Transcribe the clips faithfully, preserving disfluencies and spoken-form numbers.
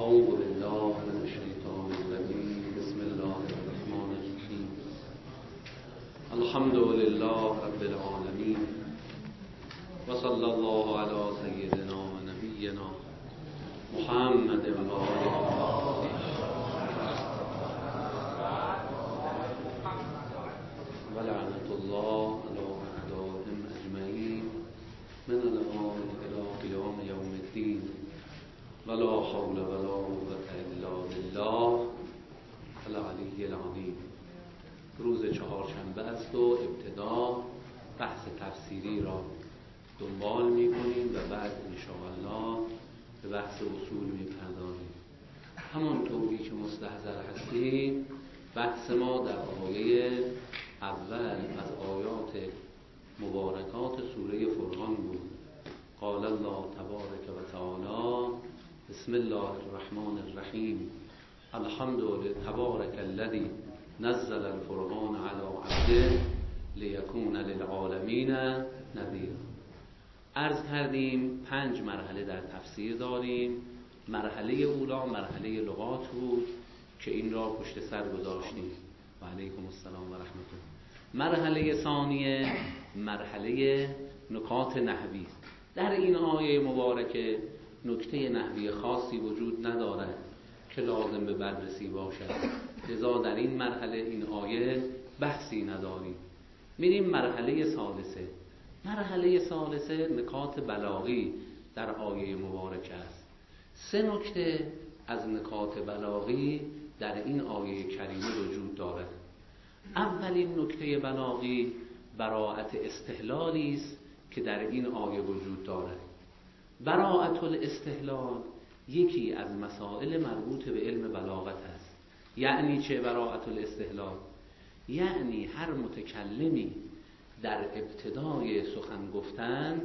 أعوذ بالله من الشيطان الرجيم بسم الله الرحمن الرحيم الحمد لله رب العالمين وصلى الله على سيدنا ونبينا محمد وآله ولعنة الله على أعدائهم أجمعين من الآن إلى قيام يوم الدين ولا حول ولا قوة إلا بالله العلی العظیم. روز چهارشنبه است و ابتدا بحث تفسیری را دنبال می‌کنیم و بعد انشاءالله به بحث اصول می‌پردازیم. همانطوری که مستحضر هستیم بحث ما در آیه اول از آیات مبارکات سوره فرقان بود. قال الله تبارک و تعالی بسم الله الرحمن الرحیم الحمد لله تبارک الذی نزل الفرقان علی عبده لیکون للعالمین نذیرا. عرض کردیم پنج مرحله در تفسیر داریم. مرحله اولا مرحله لغات بود که این را پشت سر گذاشتیم. و علیکم السلام و رحمت الله. مرحله ثانیه مرحله نکات نحوی. در این آیه مبارکه نکته نحوی خاصی وجود ندارد که لازم به بررسی باشد، لذا در این مرحله این آیه بحثی نداریم. میریم مرحله ثالثه. مرحله ثالثه نکات بلاغی در آیه مبارکه است. سه نکته از نکات بلاغی در این آیه کریمه وجود دارد. اولین نکته بلاغی براءت استحلالی است که در این آیه وجود دارد. براءت الاستحلال یکی از مسائل مربوط به علم بلاغت است. یعنی چه براءت الاستحلال؟ یعنی هر متکلمی در ابتدای سخن گفتن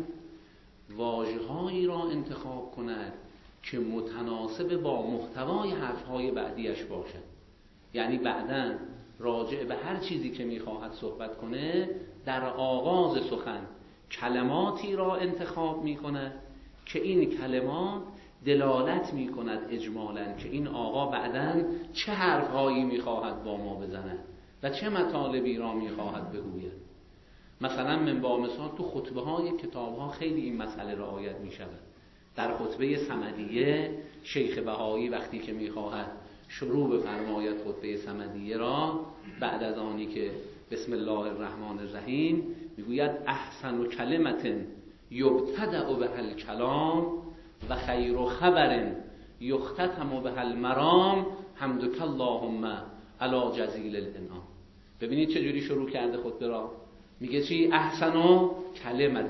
واژه‌هایی را انتخاب کند که متناسب با محتوای حرف‌های بعدیش باشد. یعنی بعداً راجع به هر چیزی که می‌خواهد صحبت کنه در آغاز سخن کلماتی را انتخاب می‌کند که این کلمات دلالت می‌کند اجمالاً که این آقا بعداً چه حرف‌هایی می‌خواهد با ما بزند و چه مطالبی را می‌خواهد بگوید. مثلا من با مثال تو خطبه‌های کتاب‌ها خیلی این مسئله رعایت می‌شود. در خطبه صمدیه شیخ بهایی وقتی که می‌خواهد شروع بفرماید خطبه صمدیه را، بعد از آنی که بسم الله الرحمن الرحیم میگوید احسن کلمت یبتدأ بها الکلام و خیر خبر یختتم بها المرام حمدک اللهم علی جزیل الانعام. ببینید چجوری شروع کرده خطبه را. میگه چی؟ احسن کلمت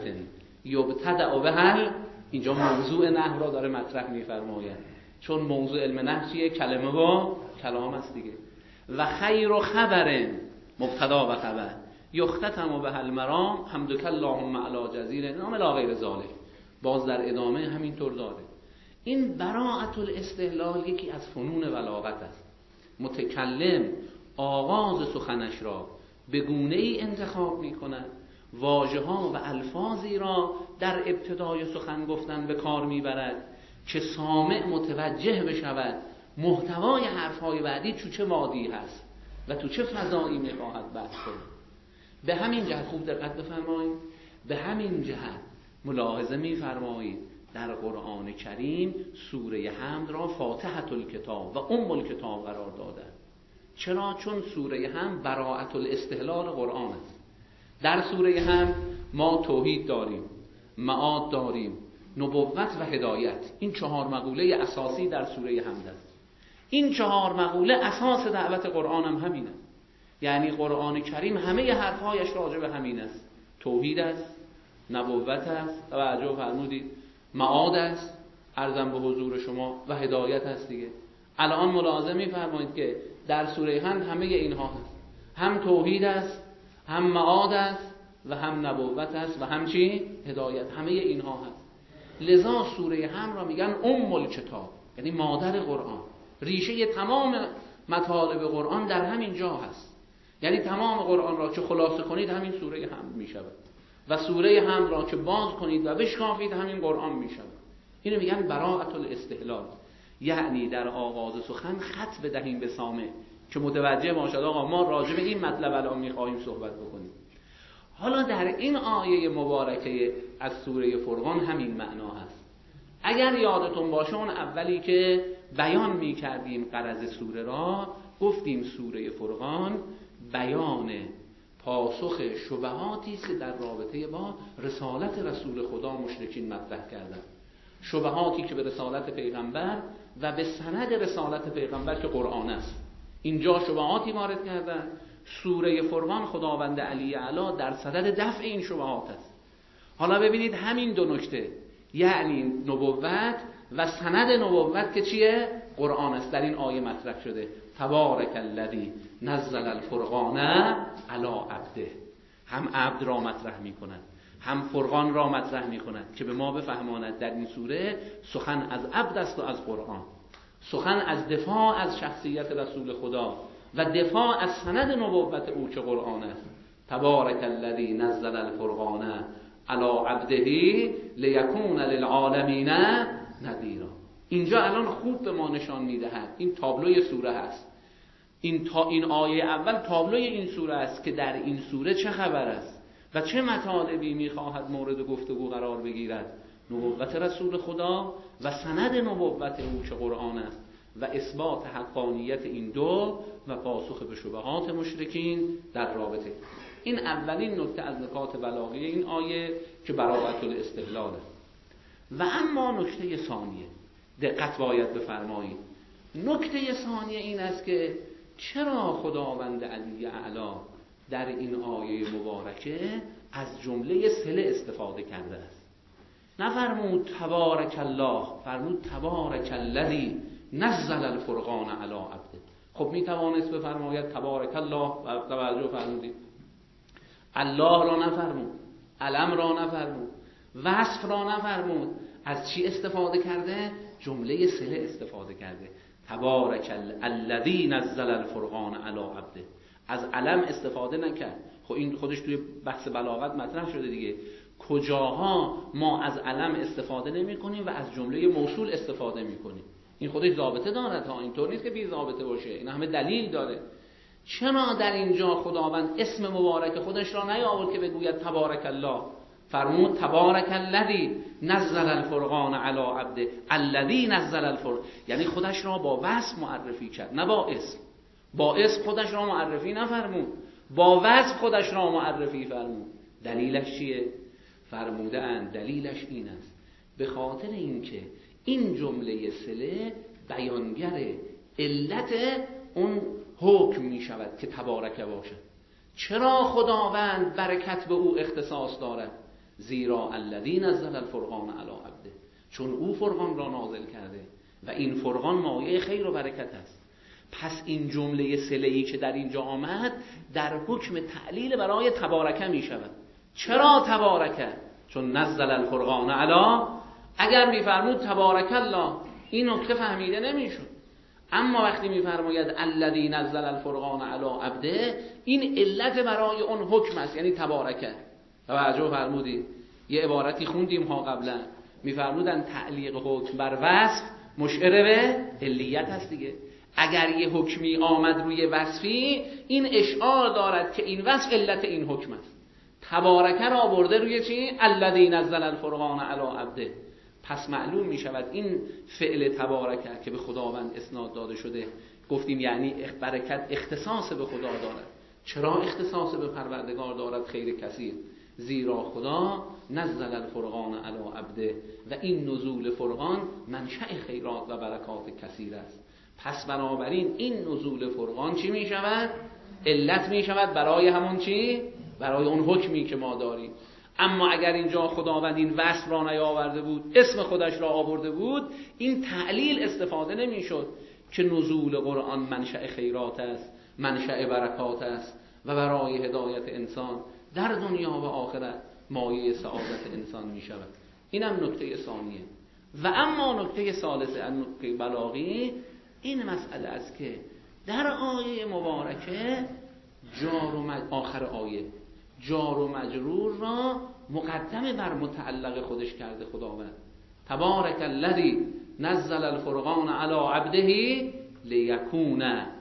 یبتدأ بها. اینجا موضوع نحو را داره مطرح میفرماید، چون موضوع علم نحو چیه؟ کلمه و کلام است دیگه. و خیر خبر مبتدا و خبر یختتم بها المرام حمدک اللهم علی جزیل الانعام الی غیر ذلک. باز در ادامه همینطور داره. این براءت الاستحلال یکی از فنون بلاغت است. متکلم آغاز سخنش را به گونه‌ای انتخاب می‌کند، واژه‌ها و الفاظی را در ابتدای سخن گفتن به کار می‌برد که سامع متوجه بشود محتوای حرف‌های بعدی تو چه وادی هست و تو چه فضایی می‌خواهد بحث کنه. به همین جهت خوب دقت بفرمایید، به همین جهت ملاحظه می‌فرمایید در قرآن کریم سوره حمد را فاتحة الکتاب و ام الکتاب قرار دادند. چرا؟ چون سوره حمد براءت الاستحلال قرآن است. در سوره حمد ما توحید داریم، معاد داریم، نبوت و هدایت. این چهار مقوله اساسی در سوره حمد است. این چهار مقوله اساس دعوت قرآن هم همین است. یعنی قرآن کریم همه حرفهایش راجع به همین است. توحید است، نبوت است، توجه فرمودید، معاد است، عرضم به حضور شما، و هدایت است دیگه. الان ملاحظه می‌فرمایید که در سوره حمد همه اینها هست. هم توحید است، هم معاد است و هم نبوت است و هم چی؟ هدایت. همه اینها هست. لذا سوره حمد را میگن ام الکتاب، یعنی مادر قرآن. ریشه تمام مطالب قرآن در همین جا هست. یعنی تمام قرآن را که خلاصه کنید همین سوره حمد میشود و سوره حمد را که باز کنید و بشکافید همین قرآن میشود. اینو میگن براءت الاستحلال. یعنی در آغاز سخن خط بدهیم به سامع که متوجه باشد آقا ما راجع به این مطلب الان میخواهیم صحبت بکنیم. حالا در این آیه مبارکه از سوره فرقان همین معنا هست. اگر یادتون باشه اون اولی که بیان میکردیم غرض سوره را، گفتیم سوره فرقان بیان پاسخ شبهاتی است که در رابطه با رسالت رسول خدا مشرکین مطرح کردند، شبهاتی که به رسالت پیغمبر و به سند رسالت پیغمبر که قرآن است. اینجا شبهاتی وارد کردن. سوره فرقان خداوند علی اعلی در صدد دفع این شبهات است. حالا ببینید همین دو نکته، یعنی نبوت و سند نبوت که چیه؟ قرآن است، در این آیه مطرح شده. تبارک الذی نزل الفرقان علی عبده. هم عبد را مطرح می کند، هم فرقان را مطرح می کند که به ما بفهماند در این سوره سخن از عبد است و از قرآن، سخن از دفاع از شخصیت رسول خدا و دفاع از سند نبوت او که قرآن است. تبارک الذی نزل الفرقان علی عبده لیکون للعالمین نذیرا. اینجا الان خوب به ما نشان میدهد، این تابلوی سوره هست. این تا این آیه اول تابلوی این سوره است که در این سوره چه خبر است و چه مطالبی میخواهد مورد گفتگو قرار بگیرد. نبوت رسول خدا و سند نبوت او که قرآن است و اثبات حقانیت این دو و پاسخ به شبهات مشرکین در رابطه. این اولین نکته از نکات بلاغی این آیه که براءت الاستدلال است. و اما نکته ثانیه، دقت باید بفرمایید. نکته ثانیه این است که چرا خداوند علی اعلی در این آیه مبارکه از جمله صله استفاده کرده است؟ نفرمود تبارک الله، فرمود تبارک الذی نزل الفرقان علی عبده. خب می توانست بفرماید تبارک الله و توجه فرمودید الله را نفرمود، علم را نفرمود، وصف را نفرمود. از چی استفاده کرده؟ جمله صله استفاده کرده. تبارک الذی نزل الفرقان علی عبده. از علم استفاده نکرد. خب این خودش توی بحث بلاغت مطرح شده دیگه. کجاها ما از علم استفاده نمی کنیم و از جمله موصول استفاده می کنیم. این خودش ضابطه داره ها، اینطور نیست که بی ضابطه باشه، این همه دلیل داره. چرا در اینجا خداوند اسم مبارک خودش را نیاورد که بگوید تبارک الله؟ فرمود تبارک الذی نزل الفرقان علی عبده. الذی نزل الفرقان یعنی خودش را با وصف معرفی کرد، نه با اسم. با اسم خودش را معرفی نفرمود، با وصف خودش را معرفی فرمود. دلیلش چیه؟ فرموده اند دلیلش این است به خاطر اینکه این جمله صله بیانگر علت اون حکم می شود که تبارک باشد. چرا خداوند برکت به او اختصاص دارد؟ زیرا الذی نزل الفرقان علی عبده، چون او فرقان را نازل کرده و این فرقان مایه خیر و برکت است. پس این جمله صله‌ای که در اینجا آمد در حکم تعلیل برای تبارکه می شود. چرا تبارکه؟ چون نزل الفرقان علی. اگر میفرمود تبارک الله این نکته فهمیده نمیشد، اما وقتی میفرماید الذی نزل الفرقان علی عبده این علت برای اون حکم است، یعنی تبارکه. توجه فرمودید؟ یه عبارتی خوندیم ها قبلا، میفرمودن تعلیق حکم بر وصف مشعر به علیت هست دیگه. اگر یه حکمی آمد روی وصفی این اشعار دارد که این وصف علت این حکم است. تبارکه را برده روی چی؟ الذی نزل الفرقان علی عبده. پس معلوم می شود این فعل تبارکه که به خداوند اسناد داده شده، گفتیم یعنی برکت اختصاص به خدا دارد. چرا اختصاص به پروردگار دارد؟ خیر کثیر. زیرا خدا نزل الفرقان علی عبده و این نزول فرقان منشأ خیرات و برکات کثیر است. پس بنابراین این نزول فرقان چی می شود؟ علت می شود برای همون چی؟ برای اون حکمی که ما داریم. اما اگر اینجا خداوند این وصف را نیاورده بود، اسم خودش را آورده بود، این تعلیل استفاده نمی شد که نزول قرآن منشأ خیرات است، منشأ برکات است و برای هدایت انسان در دنیا و آخرت مایه سعادت انسان می شود. اینم نکته ثانیه. و اما نکته ثالثه، نکته بلاغی، این مسئله است که در آیه مبارکه جار و مج... آخر آیه جار و مجرور را مقدم بر متعلق خودش کرده خداوند. تبارک الذی نزل الفرقان علی عبده لیکون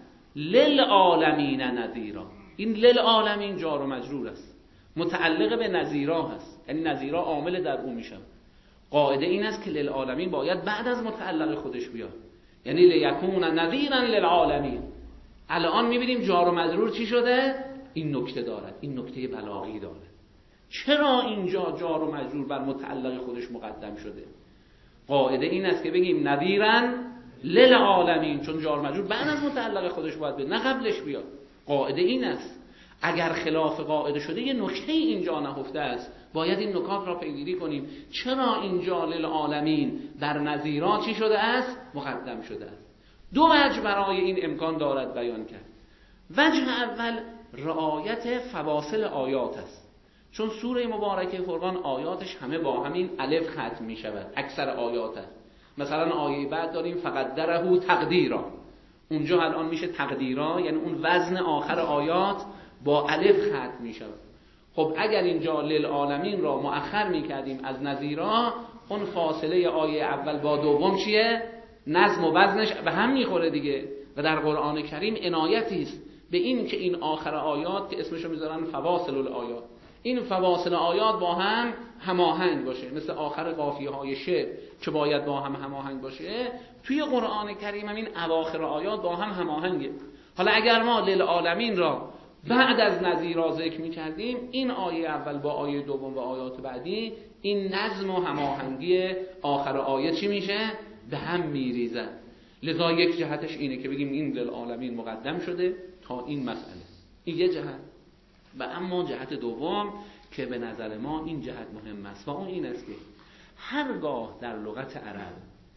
للعالمین نذیرا. این للعالمین جار و مجرور است، متعلق به نذیرا هست، یعنی نذیرا عامل در اون میشه. قاعده این است که للعالمین باید بعد از متعلق خودش بیاد، یعنی لیکون نذیرا للعالمین. الان میبینیم جار و مجرور چی شده؟ این نکته دارد، این نکته بلاغی داره. چرا اینجا جار و مجرور بر متعلق خودش مقدم شده؟ قاعده این است که بگیم نذیرا للعالمین، چون جار و مجرور بعد از متعلق خودش باید بیاد، نه قبلش بیاد. قاعده این است. اگر خلاف قاعده شده یه نکته اینجا نهفته است، باید این نکات را پیگیری کنیم. چرا اینجا للعالمین بر نذیرا چی شده است؟ مقدم شده است. دو وجه برای این امکان دارد بیان کرد. وجه اول رعایت فواصل آیات است، چون سوره مبارکه فرقان آیاتش همه با همین الف ختم می شود، اکثر آیات است. مثلا آیه بعد داریم فقدره تقدیرا، اونجا الان میشه تقدیرا، یعنی اون وزن آخر آیات با الف ختم می شود. خب اگر اینجا للعالمین را مؤخر می کردیم از نذیرا، اون فاصله آیه اول با دوم چیه؟ نظم و وزنش به هم میخوره دیگه. و در قرآن کریم عنایتی است به این که این آخر آیات که اسمشو میذارن فواصل الآیات، این فواصل آیات با هم هماهنگ باشه، مثل آخر قافیه های شعر که باید با هم هماهنگ باشه. توی قرآن کریم هم این اواخر آیات با هم هماهنگه. حالا اگر ما للعالمین را بعد از نذیرا ذکر می‌کردیم، این آیه اول با آیه دوم و آیات بعدی این نظم و هماهنگی آخر آیه چی میشه؟ به هم میریزه. لذا یک جهتش اینه که بگیم این للعالمین مقدم شده تا این مسئله. این یه جهت. و اما جهت دوم که به نظر ما این جهت مهم است و اون این است که هرگاه در لغت عرب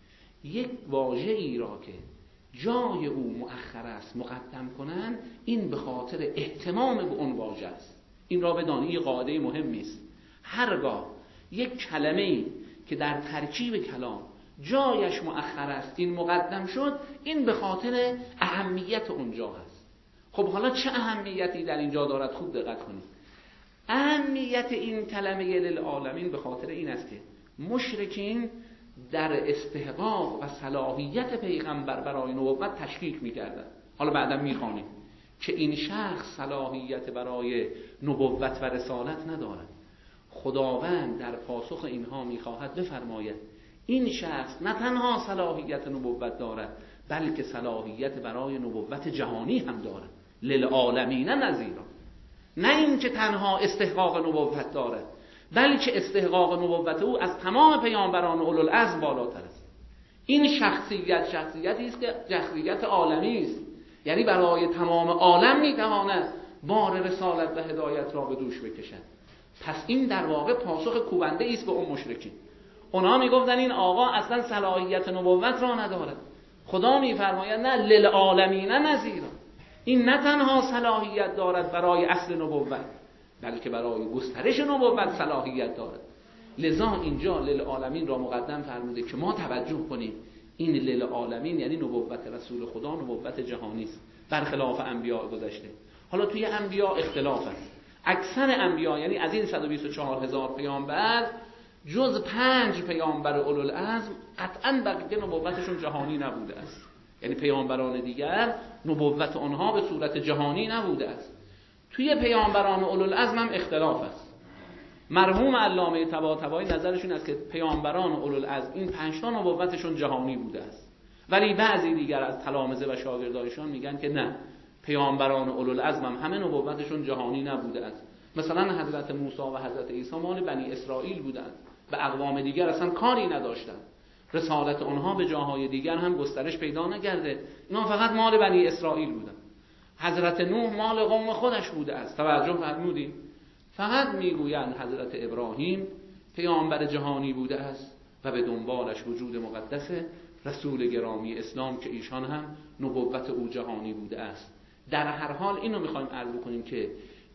یک واژه‌ای را که جای او مؤخر است مقدم کنن، این به خاطر اهتمام به اون واژه است. این را بدانی، این قاعده مهمی است. هرگاه یک کلمه‌ای که در ترکیب کلام جایش مؤخر است این مقدم شد، این به خاطر اهمیت اونجا هست. خب حالا چه اهمیتی در اینجا دارد؟ خوب دقت کنید. اهمیت این کلمه للعالمین به خاطر این است که مشرکین در استحقاق و صلاحیت پیغمبر برای نبوت تشکیک می‌کردند. حالا بعدا می‌خوانیم که این شخص صلاحیت برای نبوت و رسالت ندارد. خداوند در پاسخ اینها می‌خواهد بفرماید این شخص نه تنها صلاحیت نبوت دارد، بلکه صلاحیت برای نبوت جهانی هم دارد. للعالمین نذیرا. نه این که تنها استحقاق نبوت دارد، بلکه استحقاق نبوت او از تمام پیامبران اولوالعزم بالاتر است. این شخصیت شخصیتی است که شخصیت عالمی است، یعنی برای تمام عالم میتواند بار رسالت و هدایت را به دوش بکشد. پس این در واقع پاسخ کوبنده است به اون مشرکین. اونا میگفتن این آقا اصلا صلاحیت نبوت را ندارد. خدا میفرماید نه للعالمین نذیرا، این نه تنها صلاحیت دارد برای اصل نبوت، بلکه برای گسترش نبوت صلاحیت دارد. لذا اینجا للعالمین را مقدم فرموده که ما توجه کنیم این للعالمین یعنی نبوت رسول خدا نبوت جهانی است، برخلاف انبیاء گذشته. حالا توی انبیاء اختلاف است. اکثر انبیاء یعنی از این صد و بیست و چهار هزار پیامبر جز پنج پیامبر اولوالعزم قطعاً بقیه نبوتشون جهانی نبوده است. یعنی پیامبران دیگر نبوت آنها به صورت جهانی نبوده است. توی پیامبران اولوالعزم هم اختلاف است. مرحوم علامه طباطبایی نظرشون است که پیامبران اولوالعزم این پنج تا نبوتشون جهانی بوده است، ولی بعضی دیگر از تلامذه و شاگردایشان میگن که نه، پیامبران اولوالعزم هم همه نبوتشون جهانی نبوده است. مثلا حضرت موسی و حضرت عیسی مال بنی اسرائیل بودند، به اقوام دیگر اصلا کاری نداشتند. رسالت آنها به جاهای دیگر هم گسترش پیدا نکرده، اینا فقط مال بنی اسرائیل بودند. حضرت نوح مال قوم خودش بوده است. توجه فرمودید؟ فقط میگویند حضرت ابراهیم پیامبر جهانی بوده است و به دنبالش وجود مقدس رسول گرامی اسلام که ایشان هم نبوت او جهانی بوده است. در هر حال اینو میخوایم عرض کنیم که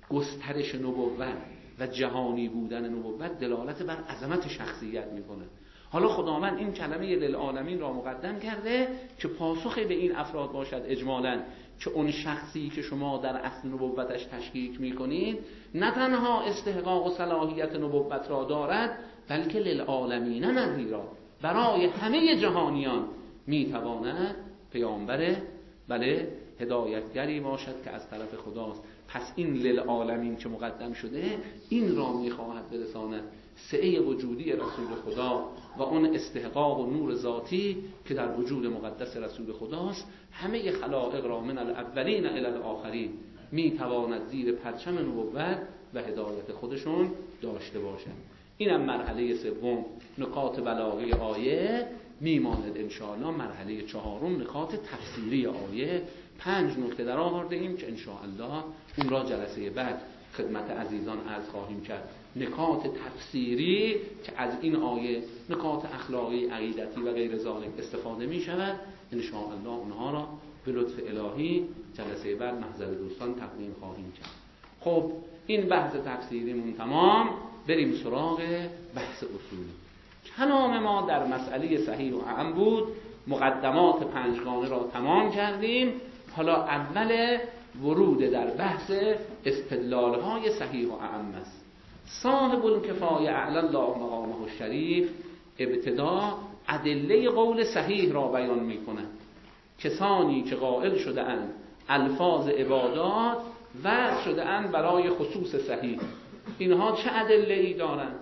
گسترش نبوت و جهانی بودن نبوت دلالت بر عظمت شخصیت میکنه. حالا خداوند این کلمه للعالمین را مقدم کرده که پاسخی به این افراد باشد اجمالاً که اون شخصی که شما در اصل نبوتش تشکیک میکنید نه تنها استحقاق و صلاحیت نبوت را دارد، بلکه للعالمین نذیرا، برای همه جهانیان میتواند پیامبر بله هدایتگری باشد که از طرف خداست. پس این للعالمین که مقدم شده این را میخواهد برساند، سعه وجودی رسول خدا و اون استحقاق و نور ذاتی که در وجود مقدس رسول خداست، همه خلائق را من الاولین الی الاخرین میتواند زیر پرچم نبوت و هدایت خودشون داشته باشند. اینم مرحله سوم، نکات بلاغی آیه. میماند انشاءالله مرحله چهارم، نکات تفسیری آیه. پنج نکته در آورده ایم که انشاءالله اون را جلسه بعد خدمت عزیزان عرض خواهیم کرد. نکات تفسیری که از این آیه، نکات اخلاقی، عقیدتی و غیر ذالک استفاده می شود، انشاءالله اونها را به لطف الهی جلسه بعد محضر دوستان تقدیم خواهیم کرد. خب این بحث تفسیریمون تمام، بریم سراغ بحث اصولی. کلام ما در مسئله صحیح و اعم بود، مقدمات پنجگانه را تمام کردیم. حالا اول ورود در بحث استدلال‌های صحیح و اعم است. صاحب الکفایه اعلی الله مقامه الشریف ابتدا ادله قول صحیح را بیان می‌کند. کسانی که قائل شده اند الفاظ عبادات و شده اند برای خصوص صحیح، اینها چه ادله‌ای دارند؟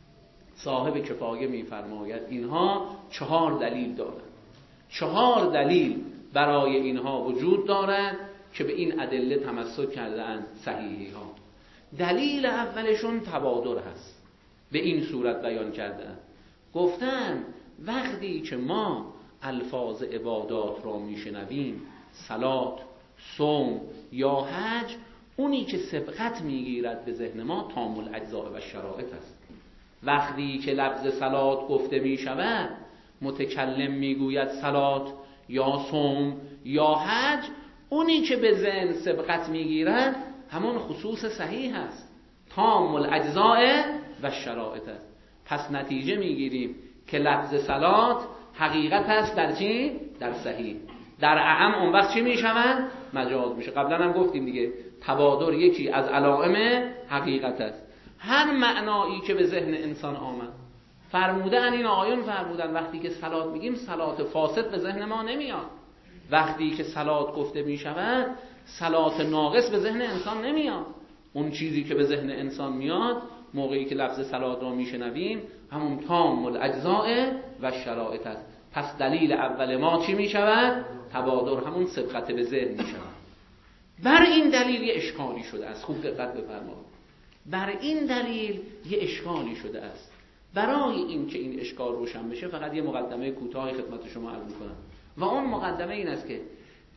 صاحب کفایه می‌فرماید اینها چهار دلیل دارند. چهار دلیل برای اینها وجود دارد که به این ادله تمسک کرده‌اند صحیحی ها. دلیل اولشون تبادر هست، به این صورت بیان کرده‌اند. گفتن وقتی که ما الفاظ عبادات را میشنویم، صلات، صوم یا حج، اونی که سبقت میگیرد به ذهن ما تام الاجزاء و شرائط است. وقتی که لفظ صلات گفته میشود، متکلم میگوید صلات یا صوم یا حج، اونی که به ذهن سبقت میگیرد همون خصوص صحیح است، تام الاجزاء و شرائط است. پس نتیجه میگیریم که لفظ صلات حقیقت است در چی؟ در صحیح. در اعم اون وقت چی میشود؟ مجاز میشه. قبلا هم گفتیم دیگه، تبادر یکی از علائم حقیقت است. هر معنایی که به ذهن انسان آمد، فرمودن این آیون فرمودن وقتی که صلات میگیم صلات فاسد به ذهن ما نمیاد. وقتی که صلات گفته میشود صلات ناقص به ذهن انسان نمیاد. اون چیزی که به ذهن انسان میاد موقعی که لفظ صلات را میشنویم همون تام الاجزاء و شرائط است. پس دلیل اول ما چی میشود؟ تبادر، همون سبقت به ذهن میشود. بر این دلیل یه اشکالی شده است. خوب دقت بفرمایید. بر این دلیل یه اشکالی شده است. برای این که این اشکال روشن بشه فقط یه مقدمه کوتاهی خدمت شما عرض می‌کنم و اون مقدمه این است که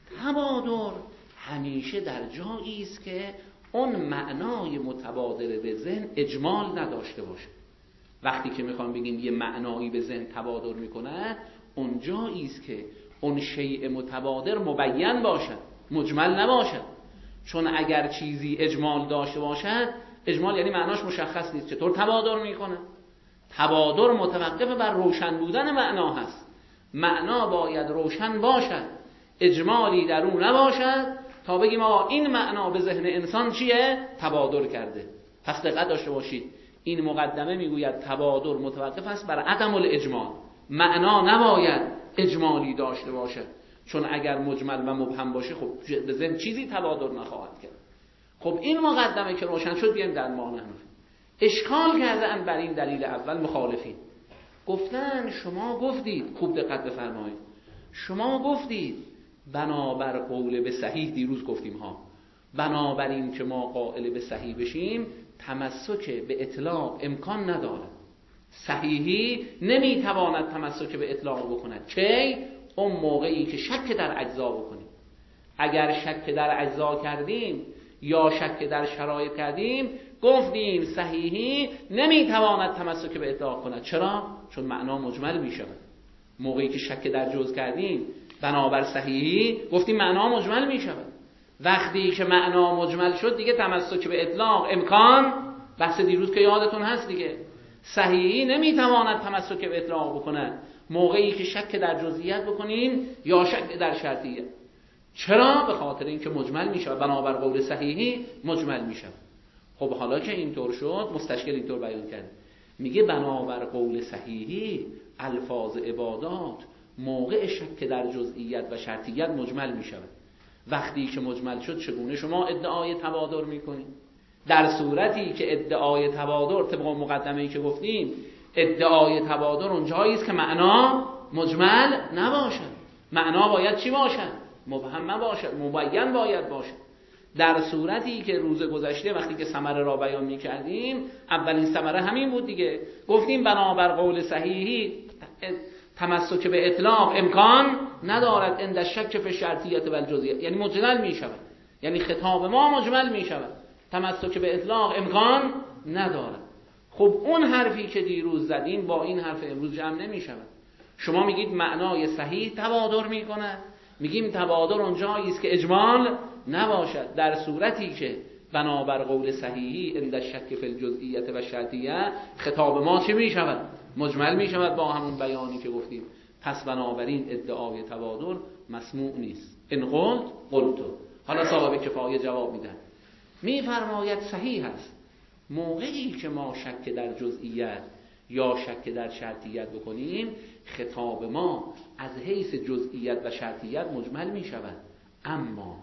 تبادر همیشه در جایی است که اون معنای متبادر به ذهن اجمال نداشته باشه. وقتی که میخوام بگیم یه معنایی به ذهن تبادر میکنه، اون جایی است که اون شیء متبادر مبین باشد، مجمل نباشد. چون اگر چیزی اجمال داشته باشد، اجمال یعنی معناش مشخص نیست، چطور تبادر میکنه؟ تبادر متوقف بر روشن بودن معنا هست. معنا باید روشن باشد، اجمالی در اون نباشد تا بگیم آقا این معنا به ذهن انسان چیه؟ تبادر کرده. پس دقت داشته باشید، این مقدمه میگوید تبادر متوقف است بر عدم الاجمال. معنا نباید اجمالی داشته باشد، چون اگر مجمل و مبهم باشه خب به ذهن چیزی تبادر نخواهد کرد. خب این مقدمه که روشن شد، بیایم در معنی اشکال کردن بر این دلیل اول مخالفین. گفتن شما گفتید، خوب دقت بفرمایید، شما گفتید بنابر قول به صحیح، دیروز گفتیم ها، بنابراین که ما قائل به صحیح بشیم تمسک به اطلاق امکان ندارد. صحیحی نمیتواند تمسک به اطلاق بکند. کی؟ اون موقعی که شک در اجزا بکنیم. اگر شک در اجزا کردیم یا شک در شرایط کردیم، گفتیم صحیحی نمیتواند تمسک به اطلاق کند. چرا؟ چون معنا مجمل میشود. موقعی که شک در جز کردیم بنابر صحیحی گفتیم معنا مجمل میشود. وقتی که معنا مجمل شد دیگه تمسک به اطلاق امکان، بحث دیروز که یادتون هست دیگه، صحیحی نمیتواند تمسک به اطلاق بکنه موقعی که شک در جزئیات بکنیم یا شک در شرطیت. چرا؟ به خاطر اینکه مجمل میشه، بنابر قول صحیحی مجمل میشه. خب حالا که اینطور شد، مستشکل اینطور بیان کرد، میگه بنابر قول صحیحی الفاظ عبادات موقع شک در جزئیت و شرطیت مجمل می شود. وقتی که مجمل شد چگونه شما ادعای تبادر می کنید؟ در صورتی که ادعای تبادر طبق مقدمه‌ای که گفتیم، ادعای تبادر اونجایی است که معنا مجمل نباشد. معنا باید چی باشد؟ مبهم نباشد، مبین باید باشد. در صورتی که روز گذشته وقتی که ثمره را بیان می‌کردیم، اولین ثمره همین بود دیگه. گفتیم بنابر قول صحیحی تمسک به اطلاق امکان ندارد عند شک فی شرطیت و الجزئیت، یعنی مجمل می‌شود، یعنی خطاب ما مجمل می‌شود، تمسک به اطلاق امکان ندارد. خب اون حرفی که دیروز زدیم با این حرف امروز جمع نمی‌شود. شما میگید معنای صحیح تبادر می‌کند، میگیم تبادر اونجایی است که اجمال نباشد. در صورتی که بنابر قول صحیحی عند شک فی الجزئیت و شرطیه خطاب ما چه می‌شود؟ مجمل می‌شود با همون بیانی که گفتیم. پس بنابراین ادعای تبادر مسموع نیست. ان قلت قلت. حالا صاحب کفایه جواب میدن، میفرماید صحیح است موقعی که ما شک در جزئیت یا شک در شرطیت بکنیم، خطاب ما از حیث جزئیت و شرطیت مجمل می شود، اما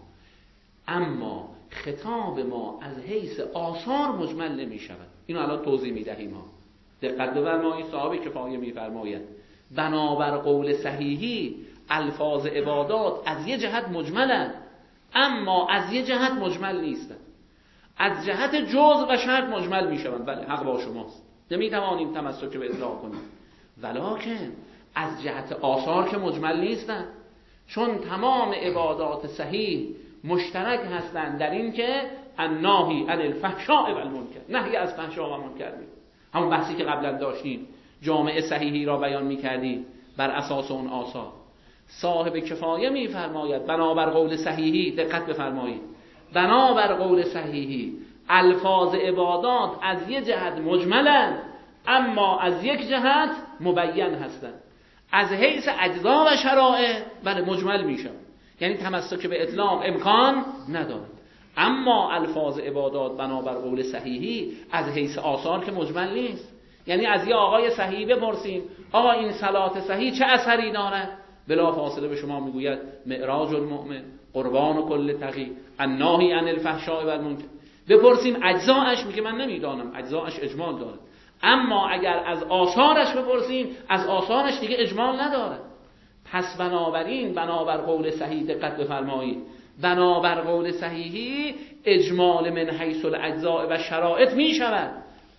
اما خطاب ما از حیث آثار مجمل نمی شود. اینو الان توضیح می دهیم ها. دقت بفرمایید، صاحب کفایه می فرماید بنابر قول صحیحی الفاظ عبادات از یه جهت مجملند، اما از یه جهت مجمل نیستند. از جهت جزء و شرط مجمل می شوند. بله، حق با شماست، نمی توانیم تمسک به اطلاق کنیم. ولکن از جهت آثار که مجمل نیستند، چون تمام عبادات صحیح مشترک هستند در این که الناهی عن الفحشاء و المنکر، نهی از فحشا و منکر می. همون بحثی که قبلا داشتیم، جامعه صحیحی را بیان می کردیم بر اساس اون آثار. صاحب کفایه می فرماید بنابر قول صحیحی، دقت بفرمایید، بنابر قول صحیحی الفاظ عبادات از یک جهت مجملند، اما از یک جهت مبین هستند. از حیث اجزا و شرائع بله مجمل میشن، یعنی تمسک به اطلاق امکان ندارد. اما الفاظ عبادات بنابر قول صحیحی از حیث آثار که مجمل نیست. یعنی از یه آقای صحیح بپرسیم آقا این صلات صحیح چه اثری دارد؟ بلا فاصله به شما میگوید معراج المؤمن، قربان کل تقی، الناهی عن الفحشاء و المنکر. بپرسیم اجزاش، میگه من نمیدانم، اجزاش اجمال دارد. اما اگر از آثارش بپرسیم، از آثارش دیگه اجمال ندارد. پس بنابراین بنابر قول صحیح، دقت بفرمایید، بنابر قول صحیحی اجمال من حیث الاجزاء و شرائط می شود،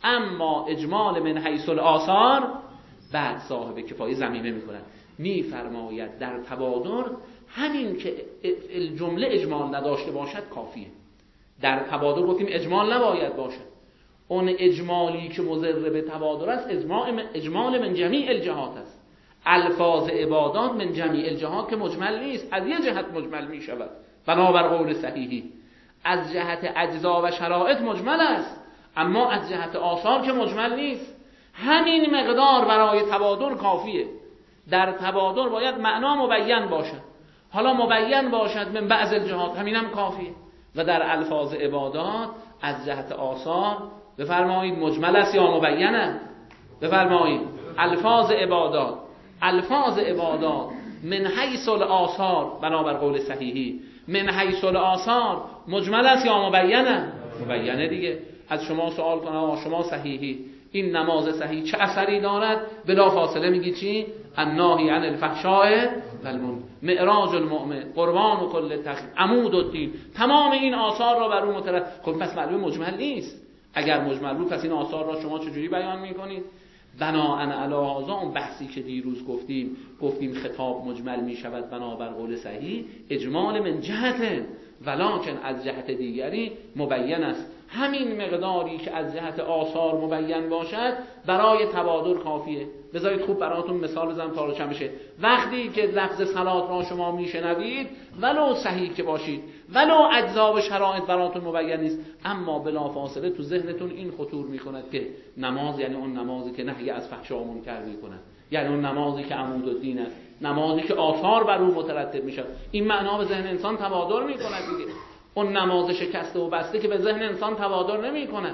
اما اجمال من حیث الاثار بعد صاحب کفایه ضمیمه می کند، می فرماید در تبادر همین که الجمله اجمال نداشته باشد کافیه. در تبادر گفتیم اجمال نباید باشد، اون اجمالی که مضر به تبادر است اجمال اجمال من جمیع الجهات است. الفاظ عبادات من جمیع الجهات که مجمل نیست، از یه جهت مجمل می شود بنابر قول صحیحی. از جهت اجزا و شرائط مجمل است، اما از جهت آثار که مجمل نیست. همین مقدار برای تبادر کافیه. در تبادر باید معنا مبین باشد، حالا مبین باشد من بعض الجهات، همینم کافیه. و در الفاظ عبادات از جهت آثار بفرمایید مجمل است یا مبینه؟ بفرمایید الفاظ عبادات الفاظ عبادات من حیث الاثار بنابر قول صحیحی من حیث الاثار مجمل است یا مبینه؟ مبینه دیگه. از شما سوال کنم شما صحیحی این نماز صحیح چه اثری دارد؟ بلا فاصله میگی چی؟ الناهی عن الفحشاء و المنکر، معراج المؤمن، قربان کل تقی، عمود الدین. تمام این آثار را بر اون مترتب. خب پس معلومه مجمل نیست. اگر مجمل بود پس این آثار را شما چجوری بیان میکنید؟ بناءً علی هذا اون بحثی که دیروز گفتیم گفتیم خطاب مجمل میشود بنابر قول صحیح اجمال من جهت، ولکن از جهت دیگری مبین است. همین مقداری که از جهت آثار مبین باشد برای تبادر کافیه. بذارید خوب براتون مثال بزنم تا روشن بشه. وقتی که لفظ صلات را شما میشنوید ولو صحیح که باشید، ولو اجزا و شرایط براتون مبین نیست، اما بلافاصله تو ذهنتون این خطور میکند که نماز یعنی اون نمازی که نهی از فحشا و منکر میکند، یعنی اون نمازی که عمود الدین است، نمازی که آثار بر اون مترتب میشه. این معنا به ذهن انسان تبادر میکند دیگه. اون نماز شکسته و بسته که به ذهن انسان تبادر نمیکند.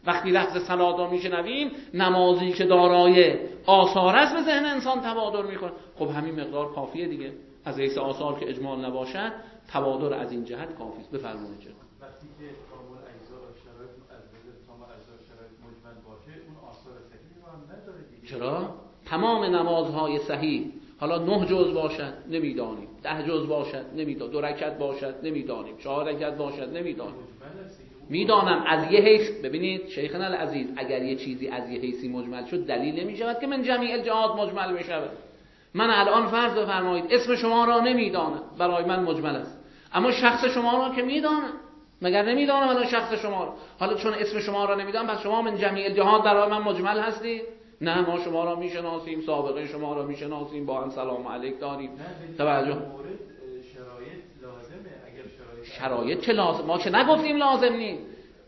وقتی لفظ صلات را میشنویم، نمازی که دارای آثار است به ذهن انسان تبادر میکنه. خب همین مقدار کافیه دیگه، از حیث آثار که اجمال نباشد تبادر از این جهت کافی است. بفرمایید. چه وقتی که کامل اجزا و شرایط از تمام اجزا و شرایط مجمل باشه، اون آثار صحیح رو هم نداره دیگه. چرا؟ تمام نمازهای صحیح، حالا نه جز باشد نمیدانیم، ده جز باشد نمیدانیم، دو رکعت باشد نمیدانیم، چهار رکعت باشد نمیدانیم. میدانم از یه حیث. ببینید شیخنا العزیز، اگر یه چیزی از یه حیثی مجمل شد دلیل نمی شود که من جمیع الجهات مجمل بشود. من الان فرض بفرمایید اسم شما را نمیدانم، برای من مجمل است، اما شخص شما را که میدانم. مگر نمیدانم الان شخص شما را؟ حالا چون اسم شما را نمیدانم پس شما من جمیع الجهات برای من مجمل هستی؟ نه، ما شما را میشناسیم، سابقه شما را میشناسیم، با هم سلام علیک داریم. توجه شرایط چه لازم؟ ما چه نگفتیم لازم نیست.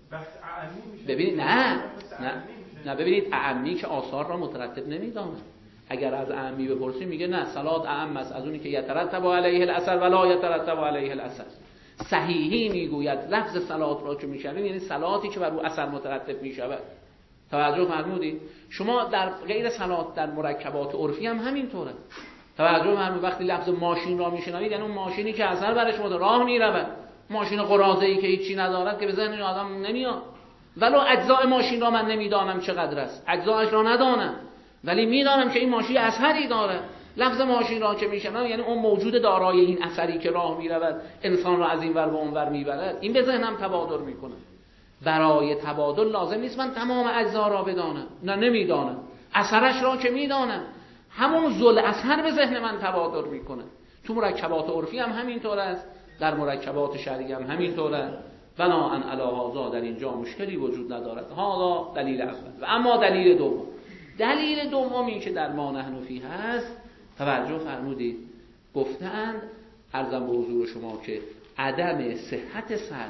ببینید نه نه نه ببینید اعمی که آثار را مترتب نمیدانه. اگر از اعمی بپرسیم میگه نه، صلات اعم است از اونی که یترتب علیه الاثر ولا یترتب علیه الاثر. صحیحی میگوید لفظ صلات را که میشنویم یعنی صلاتی که بر او اثر مترتب میشود. توجه فرمودید؟ شما در غیر صلات در مرکبات عرفی هم همینطوره. توجه فرمودید؟ وقتی لفظ ماشین را میشنوید یعنی اون ماشینی که اثر برش مترتب راه میرود، ماشین قراضه‌ای که هیچی ندارد که به ذهن آدم نمیاد. ولو اجزای ماشین را من نمیدانم چقدر است، اجزایش را ندانم، ولی میدانم که این ماشین اثری داره. لفظ ماشین را که میشنم یعنی اون موجود دارای این اثری که راه میرود، انسان را از این ور به اون ور میبرد، این به ذهنم تبادر میکنه. برای تبادل لازم نیست من تمام اجزا را بدانم، نه نمیدانم، اثرش را که میدانم همون ذل اثر به ذهن من تبادر میکنه. تو مرکبات عرفی هم همینطور است، در مرکبات شرعی هم همینطوره. بناءً علی هذا در اینجا مشکلی وجود ندارد. هذا دلیل اول. و اما دلیل دوم، دلیل دومی که در ما نحن فیه هست، توجه فرمودید، گفتند عرضم به حضور شما که عدم صحت سلب،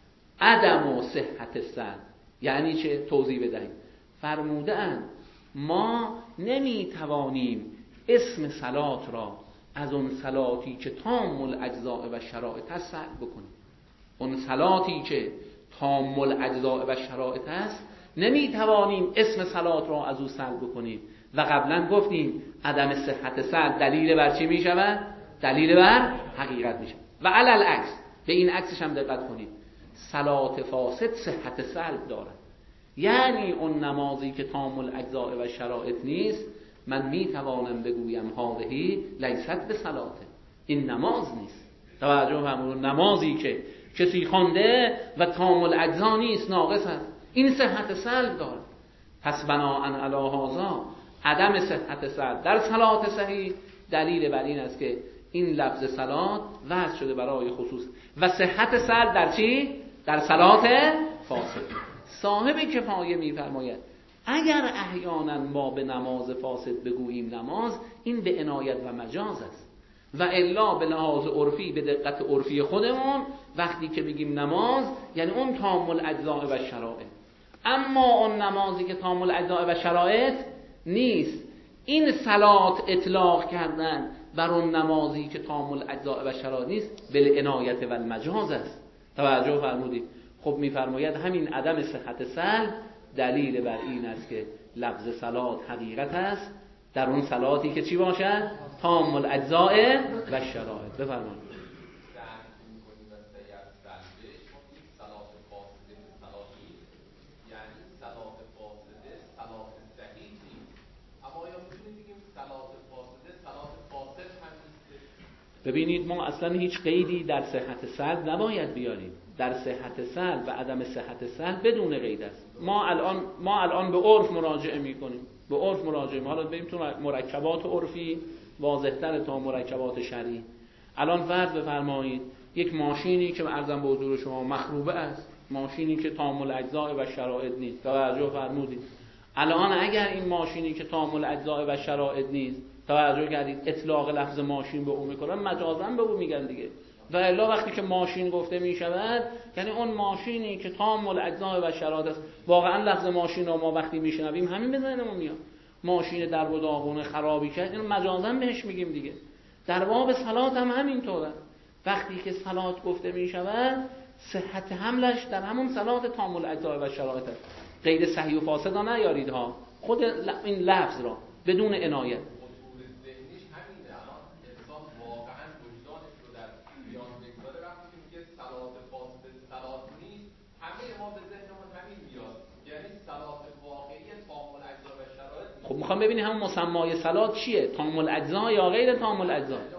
عدم و صحت سلب یعنی چه؟ توضیح بدهیم. فرمودند ما نمیتوانیم اسم صلات را از اون صلاتی که تام الاجزاء و شرایط هست سلب بکنیم. اون صلاتی که تام الاجزاء و شرایط هست نمیتوانیم اسم صلات را از او سلب بکنیم. و قبلا گفتیم عدم صحت سلب دلیل بر چی میشود؟ دلیل بر حقیقت میشه. و علل عکس، به این عکسش هم دقت کنید، صلات فاسد صحت سلب دارد. یعنی اون نمازی که تام الاجزاء و شرایط نیست، من میتوانم بگویم هذه لیست به صلاته، این نماز نیست. توجه فرمودید؟ نمازی که کسی خوانده و تام الاجزا نیست، ناقص است، این صحت سلب داره. پس بناءً علی هذا عدم صحت سلب در صلات صحیح دلیل بر این است که این لفظ صلات وضع شده برای خصوص و صحت سلب در چی؟ در صلات فاسد. صاحب کفایه میفرماید اگر احیانا ما به نماز فاسد بگوییم نماز، این به عنایت و مجاز است، و الا به لحاظ عرفی، به دقت عرفی خودمون وقتی که بگیم نماز یعنی اون تام الاجزاء و شرایط. اما اون نمازی که تام الاجزاء و شرایط نیست، این صلات اطلاق کردن بر اون نمازی که تام الاجزاء و شرایط نیست به عنایت و المجاز است. توجه فرمودید؟ خب میفرماید همین عدم صحت سلب دلیل بر این است که لفظ صلات حقیقت است در اون صلاتی که چی باشد؟ تام الاجزاء و شرایط. بفرمایید. ببینید ما اصلا هیچ قیدی در صحت سلب نباید بیاریم. در صحت سلب و عدم صحت سلب بدون قید است. ما الان ما الان به عرف مراجعه میکنیم، به عرف مراجعه می‌کنیم. حالا بریم تو مرکبات عرفی واضح‌تر تا مرکبات شرعی. الان فرض بفرمایید یک ماشینی که عرضم به حضور شما مخروبه است، ماشینی که تام الاجزاء و شرایط نیست. توجه فرمودید؟ الان اگر این ماشینی که تام الاجزاء و شرایط نیست، توجه کردید، اطلاق لفظ ماشین به اون میکنن، مجازاً به اون میگن دیگه. و الا وقتی که ماشین گفته میشود یعنی اون ماشینی که تام الاجزاء و شرایط است. واقعا لفظ ماشین رو ما وقتی میشنویم همین به ذهنمون میاد، ماشین در و داغون خرابی کرد، اینو مجازاً بهش میگیم دیگه. در باب صلات هم همینطوره. وقتی که صلات گفته میشود صحت حملش در همون صلات تام الاجزاء و شرایط است. غیر صحیح و فاسد ها نیارید ها، خود این لفظ را بدون عنایت. خب میخوام ببینی همون مسمای صلات چیه، تام الاجزا یا غیر تام الاجزا؟ یعنی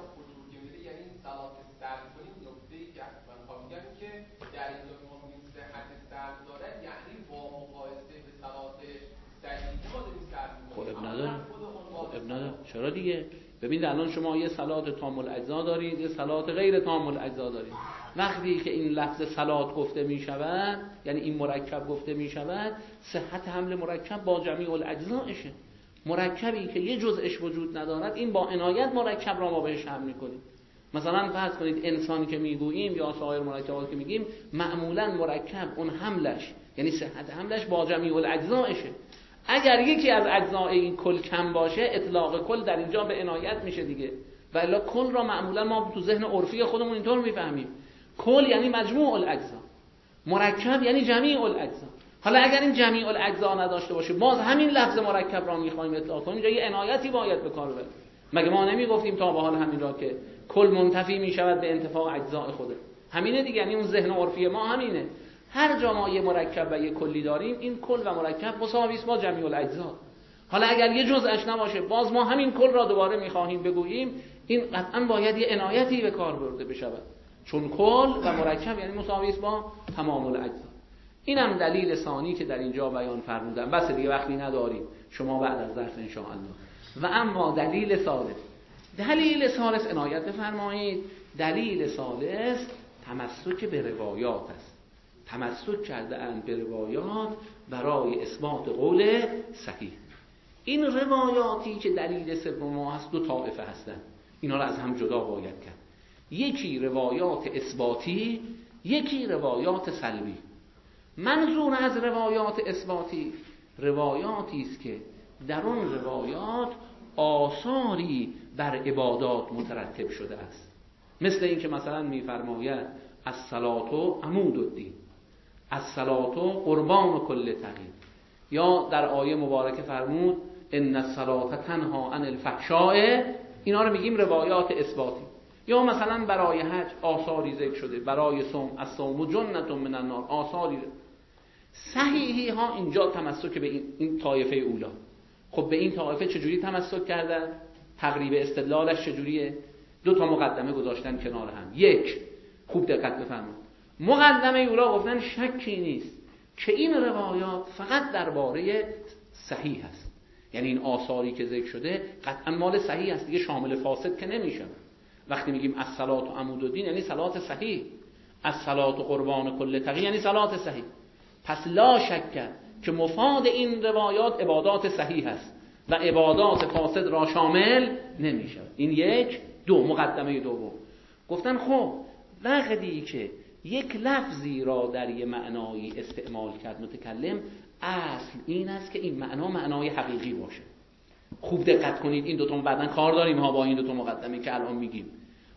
صلات سرد کنیم، نکته‌ای که من میخوام بگم که در اینجا ما میگیم صحت سرد داره، یعنی با مقایسه به صلات صحیح ما داریم سرد می‌کنیم. خب اب نداره، خب اب نداره، چرا دیگه؟ ببینید الان شما یه صلات تام الاجزا دارید، یه صلات غیر تام الاجزا دارید. وقتی که این لفظ صلات گفته می شود، یعنی این مرکب گفته می شود، صحت حمل مرکب با جمیع الاجزاشه. مرکبی که یه جزءش وجود ندارد، این با عنایت مرکب را ما بهش حمل می‌کنیم. مثلا فرض کنید انسانی که میگوییم یا سایر مرکبات که میگیم، معمولا مرکب اون حملش، یعنی صحت حملش با جمیع الاجزاشه. اگر یکی از اجزای این کل کم باشه، اطلاق کل در اینجا به عنایت میشه دیگه. و الا کل را معمولا ما تو ذهن عرفی خودمون اینطور میفهمیم، کل یعنی مجموع الاجزا، مرکب یعنی جمیع الاجزا. حالا اگر این جمیع الاجزا نداشته باشه، باز همین لفظ مرکب را میخوایم اطلاق کنیم، جای عنایتی باید به کار ببریم. مگه ما نمیگفتیم تا به حال همین را که کل منتفی میشود به انتفاع اجزاء خوده؟ همینه دیگه، یعنی اون ذهن عرفی ما همینه. هر جا ما یه مرکب و یه کلی داریم، این کل و مرکب مساوی است با جمیع الاجزا. حالا اگر یه جزءش نباشه، باز ما همین کل را دوباره میخواهیم بگوییم، این قطعا باید یه عنایتی به کار برده بشود، چون کل و مرکب یعنی مساوی است با تمام الاجزا. اینم دلیل ثانی که در اینجا بیان فرمودم. بس دیگه وقتی نداریم، شما بعد از درس ان شاء الله. و اما دلیل ثالث، دلیل ثالث عنایت بفرمایید، دلیل ثالث تمسک به روایات است. تمسک کرده اند به روایات برای اثبات قول صحیح. این روایاتی که دلیل سوم ما هست، دو طایفه هستند، اینا را از هم جدا باید کرد. یکی روایات اثباتی، یکی روایات سلبی. منظور از روایات اثباتی، روایاتی است که در اون روایات آثاری بر عبادات مترتب شده است. مثل این که مثلا می‌فرماید الصلاة عمود الدین، الصلاة قربان کل تقی، یا در آیه مبارکه فرمود ان الصلاة تنها عن الفحشاء. اینا رو میگیم روایات اثباتی. یا مثلا برای حج آثاری ذکر شده، برای صوم الصوم جنة من النار آثاری. صحیحی ها اینجا تمسک به این, این طایفه اولا. خب به این طایفه چجوری تمسک کردن؟ تقریب استدلالش چجوریه؟ دو تا مقدمه گذاشتن کنار هم. یک، خوب دقت بفرمایید، مقدمه اولا گفتن شکی نیست که این روایات فقط درباره صحیح هست، یعنی این آثاری که ذکر شده قطعا مال صحیح هست دیگه، شامل فاسد که نمیشه. وقتی میگیم الصلاة عمود الدین یعنی صلات صحیح، الصلاة قربان کل تقی یعنی صلات صحیح. پس لا شک که مفاد این روایات عبادات صحیح هست و عبادات فاسد را شامل نمیشه. این یک. دو، مقدمه دوم، گفتن خب وقتی که یک لفظی را در یک معنایی استعمال کرد متکلم، اصل این است که این معنا معنای حقیقی باشه. خوب دقت کنید، این دوتا بعداً کار داریم ها با این دوتا مقدمه که الان میگیم.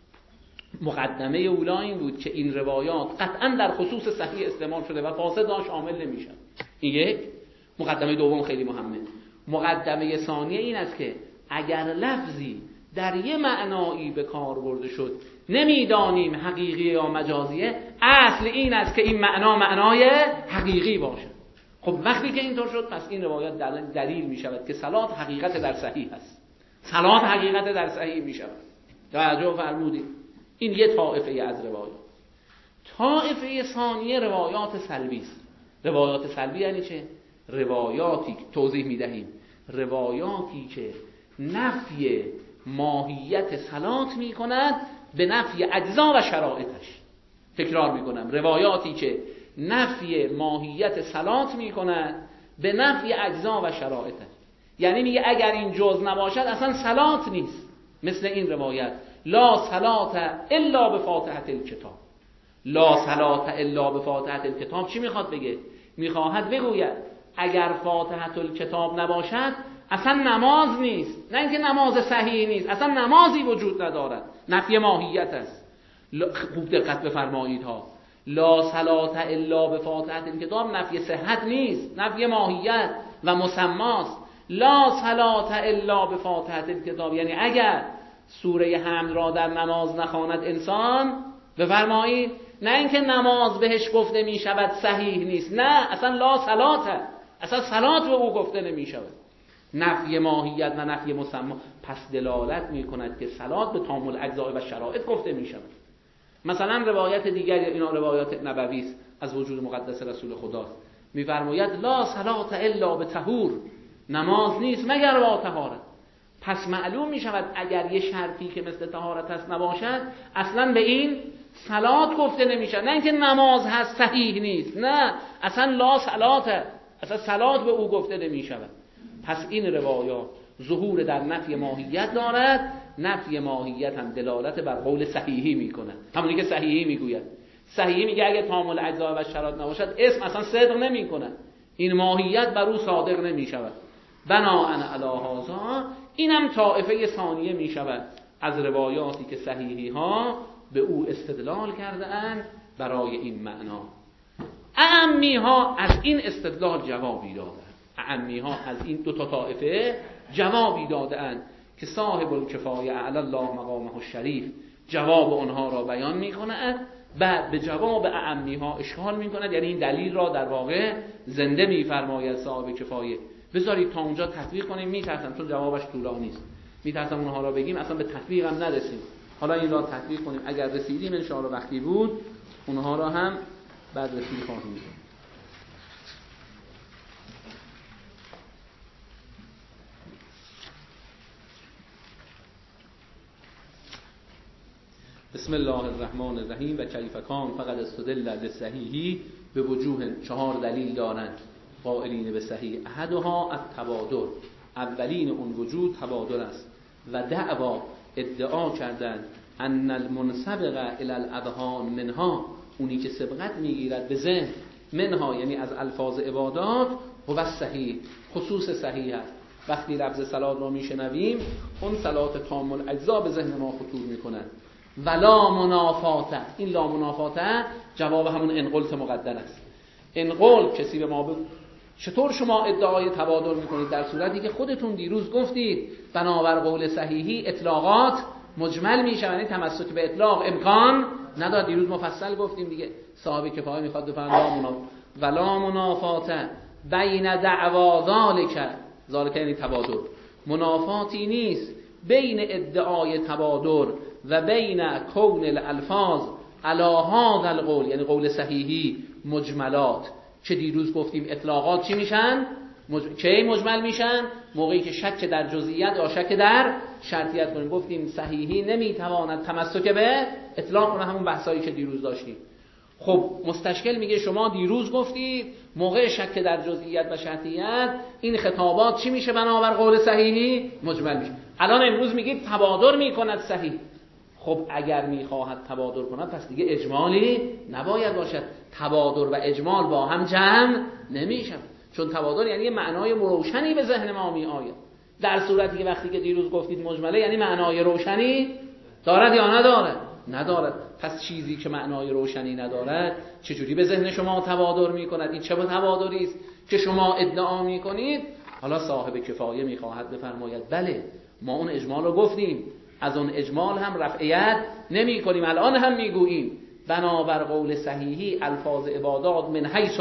مقدمه اولا این بود که این روایات قطعاً در خصوص صحیح استعمال شده و فاسد را شامل نمیشن. این یک. مقدمه دوم خیلی مهمه. مقدمه ثانیه این است که اگر لفظی در یه معنایی به کار برده شد نمیدانیم حقیقی یا مجازیه، اصل این است که این معنا معنای حقیقی باشه. خب وقتی که اینطور شد، پس این روایت دلیل می شود که صلات حقیقت در صحیح است. صلات حقیقت در صحیح می شود. توجه فرمودید؟ این یه طایفه از روایات. طایفه ثانیه روایات سلبی است. روایات سلبی یعنی چه؟ روایاتی توضیح می دهیم، روایاتی که نفی ماهیت صلات می کند به نفی اجزا و شرایطش. تکرار می کنم، روایاتی که نفی ماهیت صلات می کند به نفی اجزا و شرایطش. یعنی میگه اگر این جز نباشد اصلا صلات نیست. مثل این روایت لا صلات الا بفاتحه الکتاب. لا صلات الا بفاتحه الکتاب چی میخواد بگه؟ میخواهد بگوید اگر فاتحه الکتاب نباشد اصلا نماز نیست. نه اینکه نماز صحیح نیست، اصلا نمازی وجود ندارد. نفی ماهیت است. خوب دقت بفرمایید ها. لا صلاة الا بفاتحه الکتاب نفی صحت نیست، نفی ماهیت و مسماست. لا صلاة الا بفاتحه الکتاب یعنی اگر سوره حمد را در نماز نخواند انسان، بفرمایید نه اینکه نماز بهش گفته می شود صحیح نیست، نه اصلا لا صلاته، اصلا صلات به او گفته نمی شود. نفی ماهیت و نفی مسما پس دلالت می کند که صلات به تامل اجزاء و شرایط گفته می شود. مثلا روایت دیگر، اینا روایات نبوی است از وجود مقدس رسول خداست، میفرماید لا صلات الا بطهور، نماز نیست مگر با طهارت. پس معلوم می شود اگر یه شرطی که مثل طهارت هست نباشد اصلا به این صلات گفته نمی شود. نه اینکه نماز هست صحیح نیست، نه اصلا لا صلاته، اصلا صلات به او گفته نمی شود. پس این روایات ظهور در نفی ماهیت دارد، نفی ماهیت هم دلالت بر قول صحیحی می کند، همونی که صحیحی می گوید. صحیحی میگه اگه تامل اجزا و شرایط نباشد اسم اصلا صدق نمی کند، این ماهیت بر او صادق نمی شود. بناءً علی هذا اینم طائفه ثانیه می شود از روایاتی که صحیحی ها به او استدلال کرده اند برای این معنا. اعمی ها از این استدلال جوابی دادند، اعمی ها از این دو تا طائفه جوابی دادند که صاحب الکفایه اعلی الله مقامه الشریف جواب آنها را بیان می کند، بعد به جواب اعمی ها اشکال می کند، یعنی این دلیل را در واقع زنده می فرماید صاحب کفایه. بذارید تا اونجا تطبیق کنیم، میترسم چون جوابش طولانی است، میترسم اونها را بگیم اصلا به تطبیق هم نرسیم. حالا این را تطبیق کنیم، اگر رسیدیم ان شاء الله وقتی بود اونها را هم بررسی خواهیم کرد. بسم الله الرحمن الرحیم. و کیف کان فقط استدل للصحیح به وجوه، چهار دلیل دارند قائلین به صحیح. احدها التبادر، اولین اون وجود تبادر است. و دعوا، ادعا کردند ان المنسبق الى الاذهان منها، اونی که سبقت میگیرد به ذهن، منها یعنی از الفاظ عبادات، هو صحیح، خصوص صحیح است. وقتی لفظ صلات را میشنویم اون صلات تام الاجزا به ذهن ما خطور میکنند. ولا منافاته، این لا منافاته جواب همون انقلت مقدر است. انقل کسی به ما ب... چطور شما ادعای تبادر میکنید در صورتی که خودتون دیروز گفتید بنابر قول صحیحی اطلاقات مجمل میشن، یعنی تمسک به اطلاق امکان نداره. دیروز مفصل گفتیم دیگه، صاحب کفایه میخواد بفرماید ولا منافاته بین دعوا ذالک، ذالک یعنی تبادر، منافاتی نیست بین ادعای تبادر و بین کون الالفاظ علی هذا القول، یعنی قول صحیحی مجملات. چه دیروز گفتیم اطلاقات چی میشن؟ مج... چه مجمل میشن؟ موقعی که شک در جزئیات یا شک در شرطیت کنیم. گفتیم صحیحی نمیتواند تمسک به اطلاق کنه، همون بحثایی که دیروز داشتیم. خب مستشکل میگه شما دیروز گفتید موقع شک در جزئیات و شرطیت این خطابات چی میشه بنابر قول صحیحی؟ مجمل میشه. الان امروز میگید تبادر میکند صحیح. خب اگر میخواهد تبادر کند پس دیگه اجمالی نباید باشد. تبادر و اجمال با هم جمع نمیشن، چون تبادر یعنی معنای روشنی به ذهن ما می آید، در صورتی که وقتی که دیروز گفتید مجمله یعنی معنای روشنی دارد یا ندارد؟ ندارد. پس چیزی که معنای روشنی ندارد چجوری به ذهن شما تبادر میکند؟ این چه تبادری است که شما ادعا میکنید؟ حالا صاحب کفایه میخواهد بفرماید بله ما اون اجمال رو گفتیم، از اون اجمال هم رفعیت نمی کنیم، الان هم میگوییم بنابر قول صحیحی الفاظ عبادات من حیث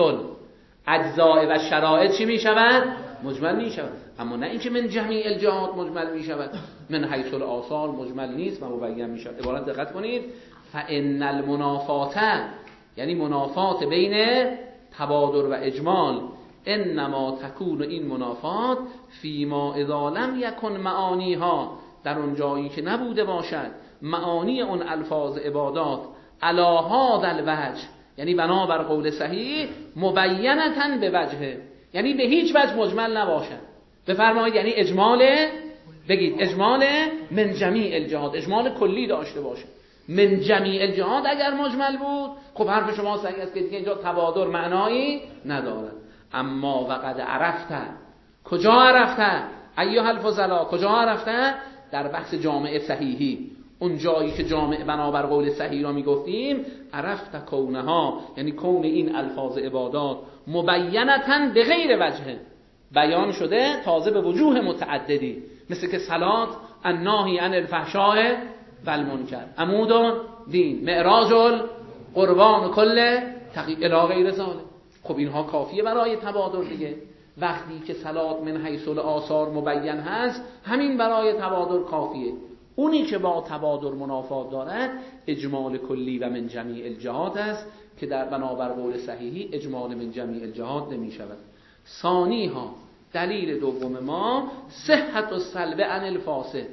اجزاء و شرایط چی می شود؟ مجمل می شود. اما نه اینکه من جمیع الجهات مجمل می شود، من حیث الآثار مجمل نیست و مبین می شود. عبارت دقت کنید، فان المنافات یعنی منافات بین تبادر و اجمال، انما تکون این منافات فیما اذا لم یکن معانیها، در اون جایی که نبوده باشد معانی اون الفاظ عبادات علی هذا الوجه، یعنی بنابر قول صحیح مبینتاً به وجه، یعنی به هیچ وجه مجمل نباشد. بفرمایید یعنی اجمال، بگید اجمال من جمیع الجهات، اجمال کلی داشته باشه. من جمیع الجهات اگر مجمل بود خب حرف شما صحیح است که دیگه اینجا تبادر معنایی ندارد. اما وقد عرفته، کجا عرفته؟ ایها الفضلا، کجا عرفته؟ در بحث جامعه صحیحی اون جایی که جامع بنابر قول صحیح را میگفتیم، عرفت کونها، یعنی کون این الفاظ عبادات مبینتاً به غیر وجه، بیان شده تازه به وجوه متعددی، مثل که صلات الناهی عن الفحشاء و المنکر، عمود دین، معراج القربان کل تقی الی غیر ذلک. خب اینها کافیه برای تبادر دیگه. وقتی که صلات من حیث الاثار مبین هست، همین برای تبادر کافیه. اونی که با تبادر منافات دارد اجمال کلی و من جمیع الجهات است که در بنابر قول صحیحی اجمال من جمیع الجهات نمی شود. ثانی ها، دلیل دوم ما صحت و سلب عن الفاسد.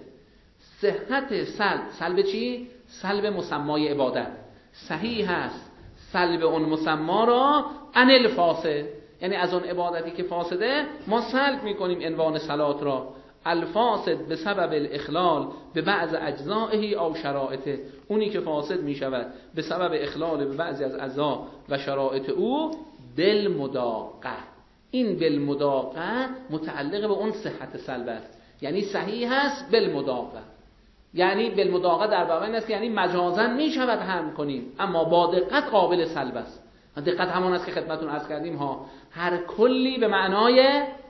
صحت سلب، سلب چی؟ سلب مسمای عبادت. صحیح هست سلب اون مسما را عن الفاسد، یعنی از اون عبادتی که فاسده ما سلب میکنیم عنوان صلات را. الفاسد به سبب الاخلال به بعض اجزائه او شرائطه، اونی که فاسد میشود به سبب اخلال به بعضی از اجزا و شرایط او. بالمداقه، این بالمداقه متعلق به اون صحت سلب است، یعنی صحیح هست بالمداقه، یعنی بالمداقه در واقع این است که یعنی مجازا میشود هم کنیم اما با دقت قابل سلب است. دقت همان است که خدمتتون عرض کردیم ها، هر کلی به معنای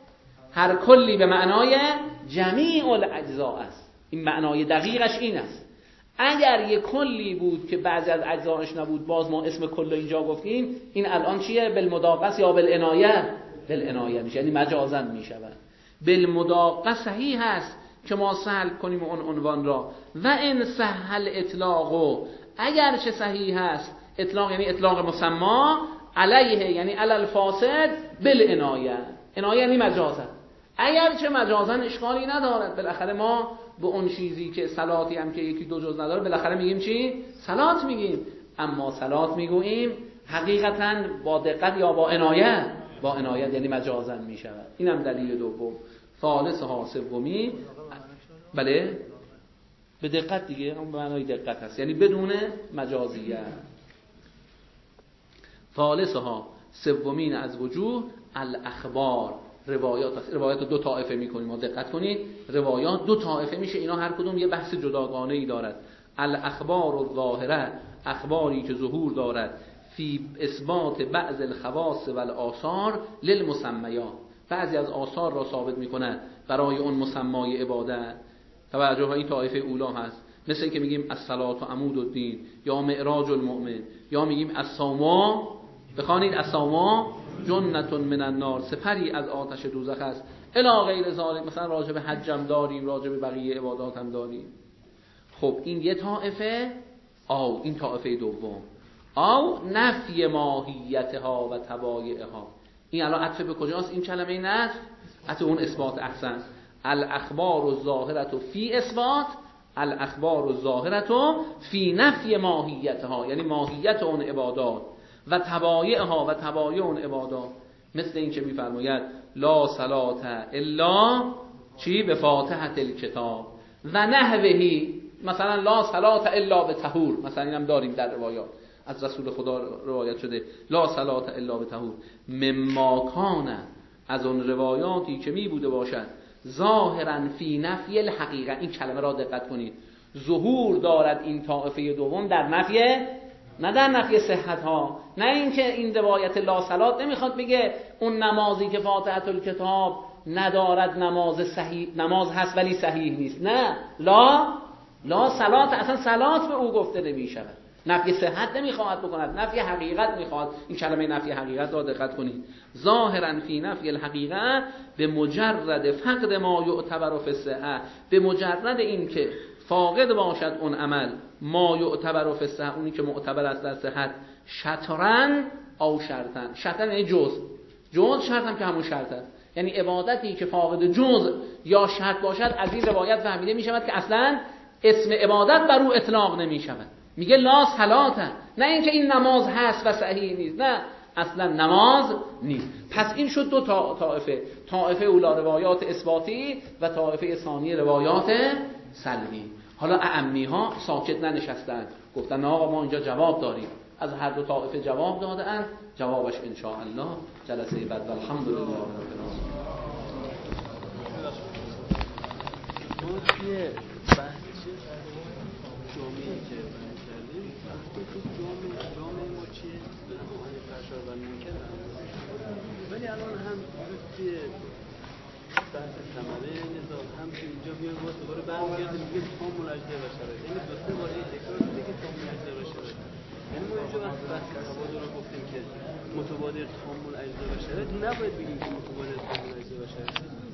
هر کلی به معنای جمیع الاجزاء است. این معنای دقیقش این است. اگر یک کلی بود که بعضی از اجزاش نبود، باز ما اسم کل اینجا گفتیم، این الان چیه؟ بالمداقه یا بالعنایه؟ بالعنایه میشه، یعنی مجازا میشود. بالمداقه صحیح هست که ما سلب کنیم اون عنوان را. و ان صح الاطلاق، اگر چه صحیح هست اطلاق، یعنی اطلاق مسما علیه، یعنی علی الفاسد بالعنایه، عنایه یعنی مجازا. اگر چه مجازا اشکالی ندارد، بالاخره ما به اون چیزی که صلاتی هم که یکی دو جز نداره بالاخره میگیم چی؟ صلات میگیم. اما صلات میگوییم حقیقتا با دقت یا با عنایه؟ با عنایت، یعنی مجازا میشود. اینم دلیل دوم. ثالث ها، سومی، بله به دقت دیگه، اون به معنای دقت هست، یعنی بدون مجازیه. ثالث ها، سومین از وجوه الاخبار، روایات است. روایات دو طائفه میکنیم، ما دقت کنید، روایات دو طائفه میشه، اینا هر کدوم یه بحث جداگانه ای دارد. الاخبار الظاهره، اخباری که ظهور دارد، فی اثبات بعض الخواص و الاثار للمسمیات، بعضی از آثار را ثابت میکنند برای اون مسمای عبادت. توجه ها، این طائفه اولا هست، مثل که میگیم الصلاة عمود الدین، یا معراج المؤمن، یا میگیم الصوم، بخوانید الصوم جنة من النار، سپری از آتش دوزخ است، الی غیر ذلک. مثلا راجع به حجم داریم، راجع به بقیه عبادات هم داریم. خب این یه طائفه، او این طائفه دوم، او نفی ماهیتها و تبایعها. این الان عطف به کجاست این کلمه نفی؟ عطف اون اثبات. احسن. الاخبار الظاهرة فی اثبات، الاخبار الظاهرة فی نفی ماهیتها، یعنی ماهیت اون عبادات، و تبایعها و تبایع اون عبادات. مثل این که میفرماید لا صلاة الا چی؟ به فاتحة الکتاب و نحوهی. مثلا لا صلاة الا به طهور، مثلا اینم داریم در روایات از رسول خدا روایت شده لا صلاة الا به طهور. مما کان، از اون روایاتی که می بوده باشد، ظاهرا فی نفی الحقیقه. این کلمه را دقت کنید، ظهور دارد این طائفه دوم در نفی، نه در نفی صحت ها. نه اینکه این روایت لا صلات نمیخواد بگه اون نمازی که فاتحه الکتاب ندارد نماز صحیح، نماز هست ولی صحیح نیست. نه، لا لا صلات، اصلا صلات به او گفته نمیشود. نفی صحت نمیخواهد بکند، نفی حقیقت میخواهد. این کلمه نفی حقیقت را دقت کنید. ظاهرا فی نفی الحقیقه، به مجرد فقد ما یعتبر فی الصحه، به مجرد این که فاقد باشد اون عمل ما یعتبر فی الصحه، اونی که معتبر است در صحت، شطرن او شرطن. شطرن یعنی جز، جز شرط هم که همون شرط است، یعنی عبادتی که فاقد جز یا شرط باشد، از این روایت فهمیده می شود که اصلا اسم عبادت بر او اطلاق نمی شود. میگه لا صلات، نه اینکه این نماز هست و صحیح نیست، نه اصلا نماز نیست. پس این شد دو طائفه، طائفه اولا روایات اثباتی و طائفه ثانی روایات سلبی. حالا اعمی ها ساکت ننشستند، گفتن نه آقا ما اینجا جواب داریم. از هر دو طائفه جواب دادند، جوابش ان شاء الله جلسه بعد. الحمدلله رب العالمین. که بیان کردیم وقتی تو جامعه جامعه ما چیه به همه فرشار و منکر ولی الان هم توی بحث ثمره نظام هم که اینجا میان باز دوباره برمیگردیم میگیم تامل اجزای بشره یعنی دو سه بار این تکرار شده که تامل اجزای بشره یعنی ما اینجا وقتی بحث تبادل رو گفتیم که متبادر تامل اجزای بشره نباید بگیم که متبادر تامل اجزای بشره